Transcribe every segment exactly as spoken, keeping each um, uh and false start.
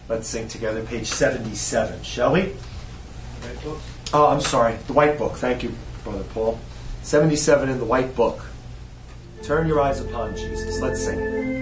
Let's sing together page seventy-seven, shall we? Oh, I'm sorry, the White Book. Thank you, Brother Paul. seventy-seven in the White Book. Turn your eyes upon Jesus. Let's sing it.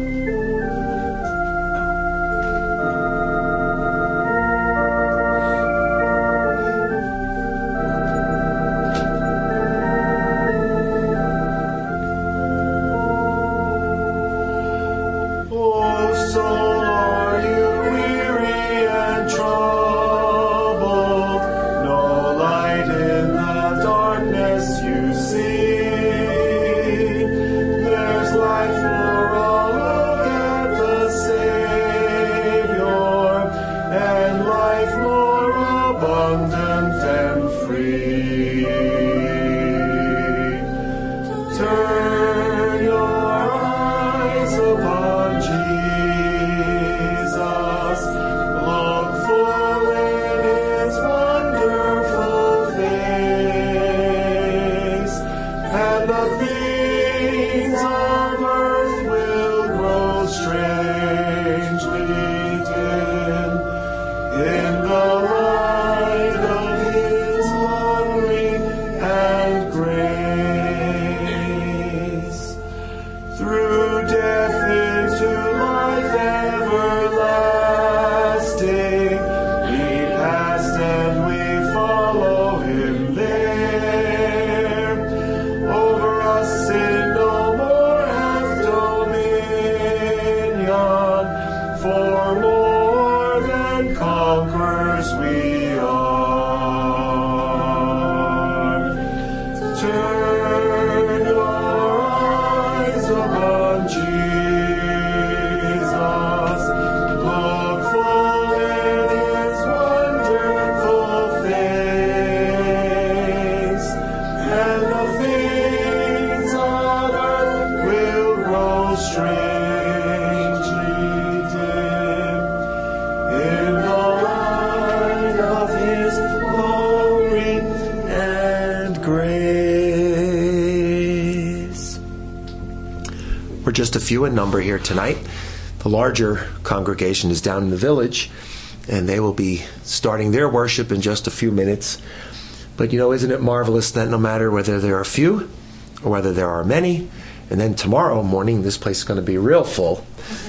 We're just a few in number here tonight. The larger congregation is down in the village, and they will be starting their worship in just a few minutes. But you know, isn't it marvelous that no matter whether there are few or whether there are many, and then tomorrow morning this place is going to be real full.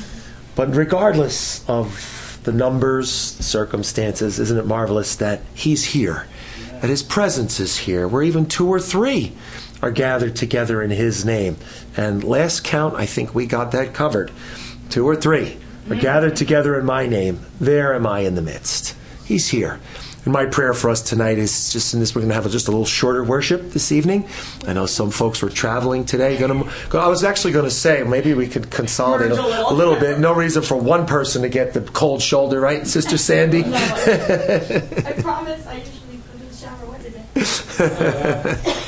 But regardless of the numbers, circumstances, isn't it marvelous that He's here, that His presence is here, where even two or three are gathered together in His name. And last count, I think we got that covered. Two or three are gathered together in my name. There am I in the midst. He's here. And my prayer for us tonight is just in this, we're going to have just a little shorter worship this evening. I know some folks were traveling today. Going to, I was actually going to say, maybe we could consolidate a, a little bit. No reason for one person to get the cold shoulder, right, Sister Sandy? No, I promise I usually put in the shower once a day.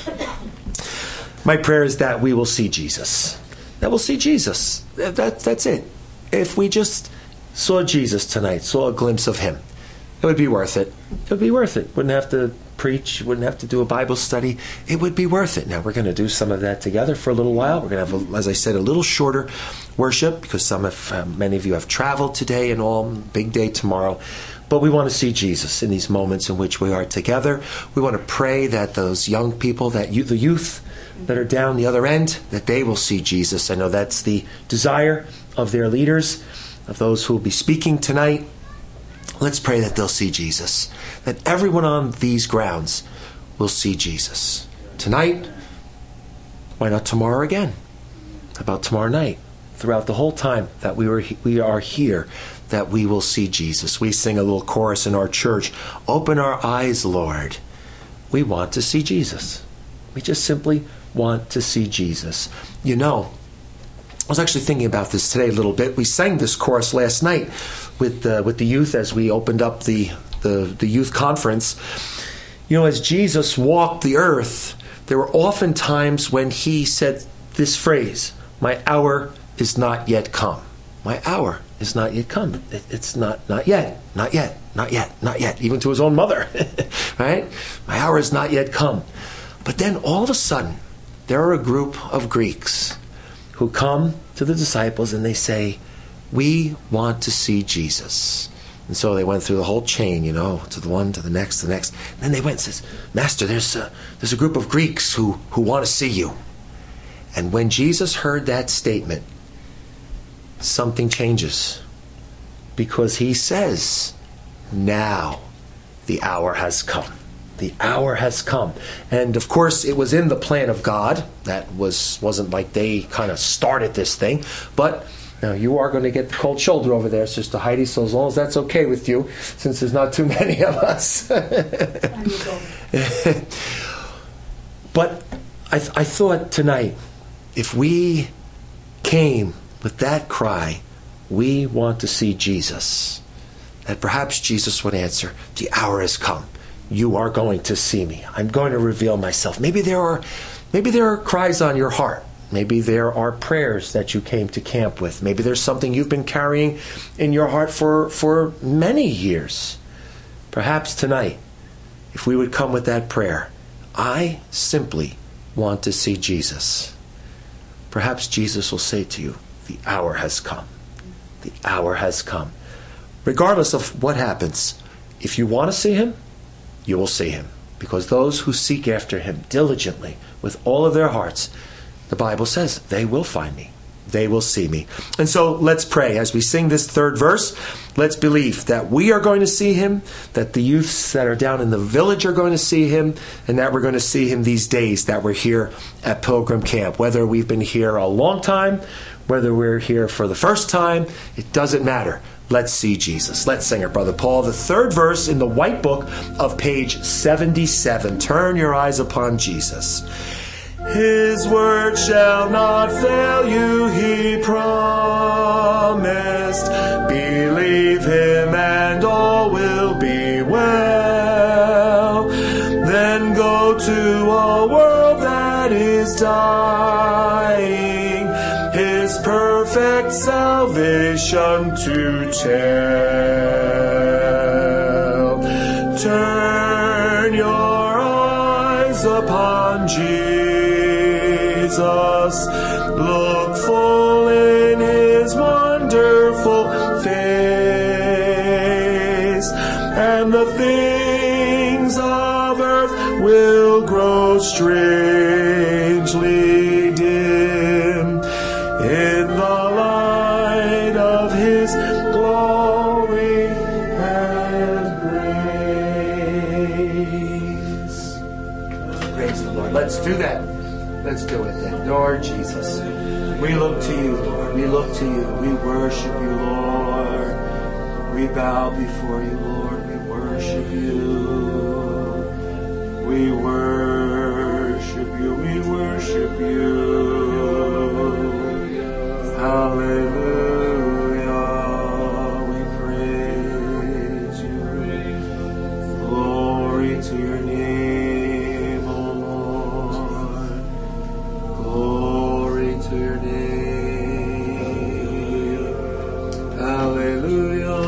My prayer is that we will see Jesus. That we'll see Jesus. That, that's it. If we just saw Jesus tonight, saw a glimpse of Him, it would be worth it. It would be worth it. Wouldn't have to preach, wouldn't have to do a Bible study. It would be worth it. Now, we're going to do some of that together for a little while. We're going to have, a, as I said, a little shorter worship because some of, uh, many of you have traveled today and all, big day tomorrow. But we want to see Jesus in these moments in which we are together. We want to pray that those young people, that you, the youth that are down the other end, that they will see Jesus. I know that's the desire of their leaders, of those who will be speaking tonight. Let's pray that they'll see Jesus, that everyone on these grounds will see Jesus. Tonight, why not tomorrow again? How about tomorrow night? Throughout the whole time that we were we are here, that we will see Jesus. We sing a little chorus in our church, "Open our eyes, Lord." We want to see Jesus. We just simply want to see Jesus. You know, I was actually thinking about this today a little bit. We sang this chorus last night with the, with the youth as we opened up the, the, the youth conference. You know, as Jesus walked the earth, there were often times when He said this phrase, "My hour is not yet come." My hour is not yet come. It, it's not, not yet, not yet, not yet, not yet, even to His own mother, right? My hour is not yet come. But then all of a sudden, there are a group of Greeks who come to the disciples and they say, "We want to see Jesus." And so they went through the whole chain, you know, to the one, to the next, to the next. And then they went and says, Master, there's a, there's a group of Greeks who, who want to see you. And when Jesus heard that statement, something changes. Because he says, now the hour has come. The hour has come. And of course, it was in the plan of God. That was, wasn't like they kind of started this thing. But now, you are going to get the cold shoulder over there, Sister Heidi, so as long as that's okay with you, since there's not too many of us. But I, th- I thought tonight, if we came with that cry, we want to see Jesus, that perhaps Jesus would answer, the hour has come. You are going to see me. I'm going to reveal myself. Maybe there are, maybe there are cries on your heart. Maybe there are prayers that you came to camp with. Maybe there's something you've been carrying in your heart for, for many years. Perhaps tonight, if we would come with that prayer, I simply want to see Jesus. Perhaps Jesus will say to you, the hour has come. The hour has come. Regardless of what happens, if you want to see him, you will see him. Because those who seek after him diligently, with all of their hearts, the Bible says, they will find me. They will see me. And so let's pray. As we sing this third verse, let's believe that we are going to see him, that the youths that are down in the village are going to see him, and that we're going to see him these days that we're here at Pilgrim Camp. Whether we've been here a long time, whether we're here for the first time, it doesn't matter. Let's see Jesus. Let's sing it, Brother Paul. The third verse in the white book of page seventy-seven. Turn your eyes upon Jesus. His word shall not fail you, he promised. Believe him and all will be well. Then go to a world that is dying, his perfect salvation to tell. Turn your eyes upon Jesus. Jesus, look full in his wonderful face, and the things of earth will grow strangely dim in the light of his glory and grace. Praise the Lord. Let's do that. Let's do it then. Lord Jesus, we look to you, Lord. We look to you. We worship you, Lord. We bow before you, Lord. We worship you. We worship you. We worship you. Hallelujah. We praise you. Glory to your name. To your name. Hallelujah,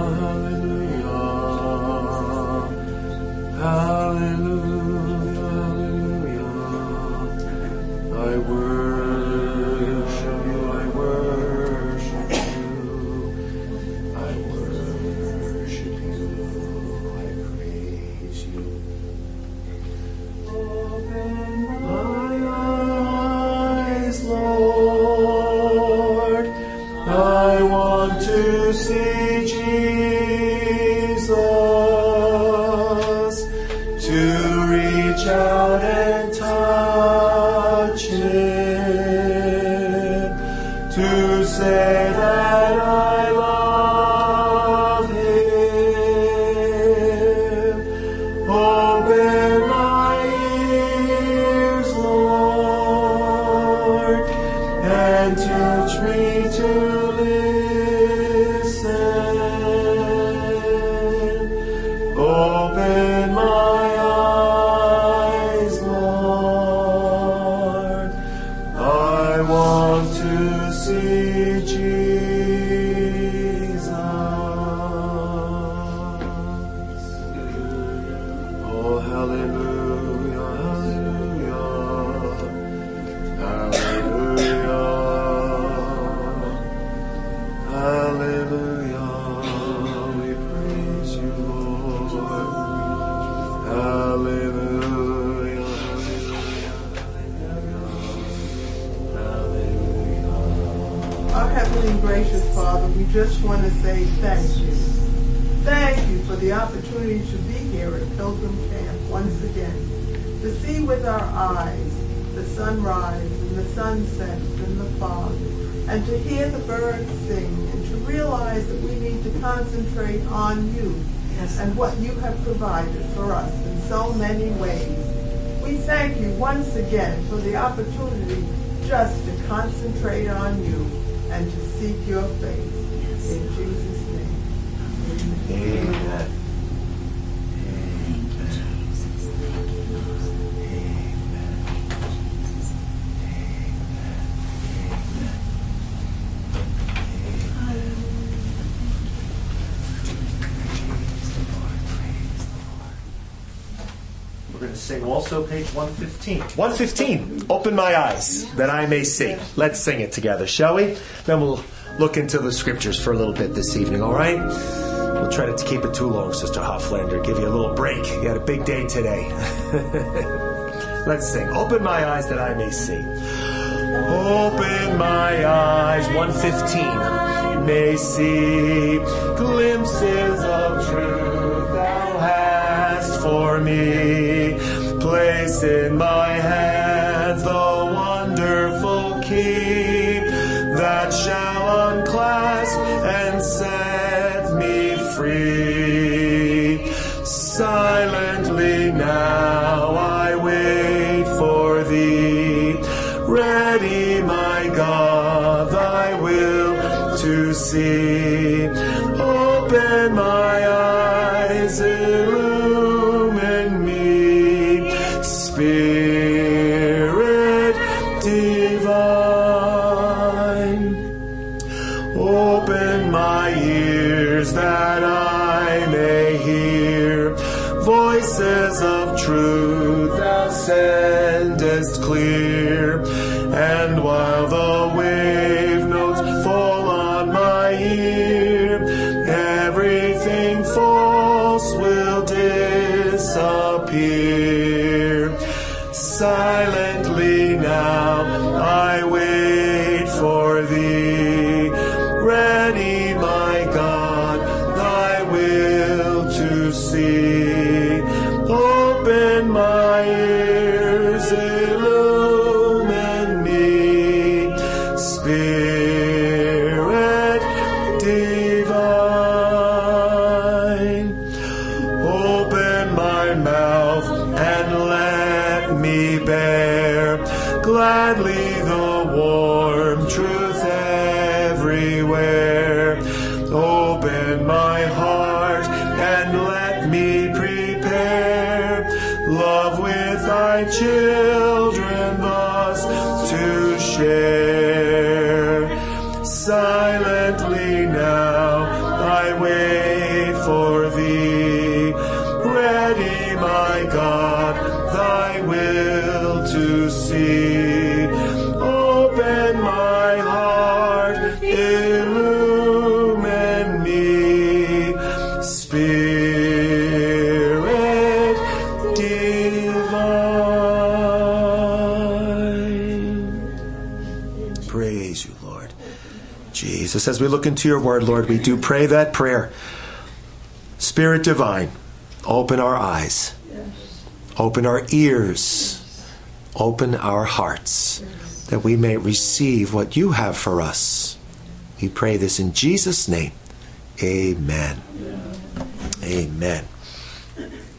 hallelujah, hallelujah, hallelujah. I worship you, I worship you, I worship you, I praise you. Open my eyes, Lord, I want to see Jesus, to reach out and touch him, to say that I love him. Open my ears, Lord, and teach me to listen just want to say thank you. Thank you for the opportunity to be here at Pilgrim Camp once again, to see with our eyes the sunrise and the sunset and the fog, and to hear the birds sing, and to realize that we need to concentrate on you yes. and what you have provided for us in so many ways. We thank you once again for the opportunity just to concentrate on you and to seek your face. Yes. In Jesus' name. Amen. Amen. We're going to sing also page one fifteen. one fifteen, open my eyes that I may see. Let's sing it together, shall we? Then we'll look into the scriptures for a little bit this evening, all right? We'll try not to keep it too long, Sister Hoflander. Give you a little break. You had a big day today. Let's sing. Open my eyes that I may see. Open my eyes, one fifteen, may see glimpses of truth thou hast for me. Place in my hands the wonderful key that shall unclasp and set me free. Silently now I wait for thee, ready, my God, thy will to see. Open my eyes, illumine me, Spirit divine. Open my ears that I may hear voices of truth thou sendest clear. And while the wave notes fall on my ear, everything false will disappear. Silently now I wait for thee, ready, my God, thy will to see. Open my ears, illumine me, Spirit divine. Open my mouth and let me bear gladly the warm truth everywhere. Open my heart and let me prepare love with thy children thus to share. Silently now I wait for thee, ready, my God, thy will to see. Open my heart, illumine me, Spirit divine. Praise you, Lord. Jesus, as we look into your word, Lord, we do pray that prayer. Spirit divine, open our eyes, open our ears, open our hearts, that we may receive what you have for us. We pray this in Jesus' name. Amen. Amen.